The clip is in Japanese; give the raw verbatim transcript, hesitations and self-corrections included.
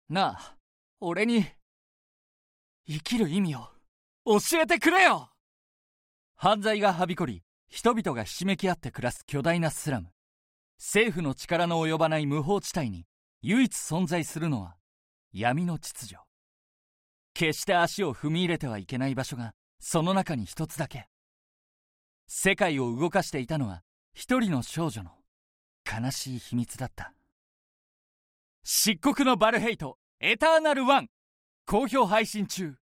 なあ、俺に生きる意味を教えてくれよ。犯罪がはびこり、人々がひしめき合って暮らす巨大なスラム。政府の力の及ばない無法地帯に唯一存在するのは闇の秩序。決して足を踏み入れてはいけない場所がその中に一つだけ。世界を動かしていたのは一人の少女の悲しい秘密だった。漆黒のバルヘイトエターナルワン、好評配信中。